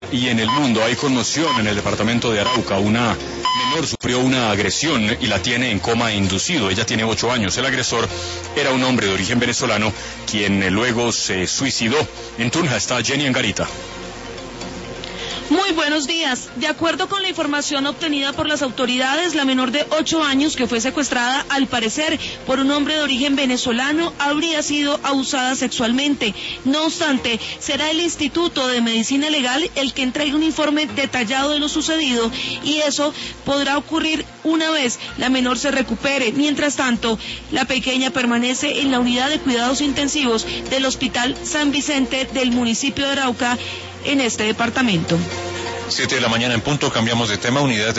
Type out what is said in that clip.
y en el mundo. Hay conmoción en el departamento de Arauca. Una menor sufrió una agresión y la tiene en coma inducido. Ella tiene 8 años. El agresor era un hombre de origen venezolano, quien luego se suicidó. En Tunja está Jenny Angarita. Muy buenos días. De acuerdo con la información obtenida por las autoridades, la menor de 8 años que fue secuestrada, al parecer, por un hombre de origen venezolano, habría sido abusada sexualmente. No obstante, será el Instituto de Medicina Legal el que entregue un informe detallado de lo sucedido, y eso podrá ocurrir una vez la menor se recupere. Mientras tanto, la pequeña permanece en la unidad de cuidados intensivos del Hospital San Vicente del municipio de Arauca, en este departamento. 7 de la mañana en punto, cambiamos de tema. Unidades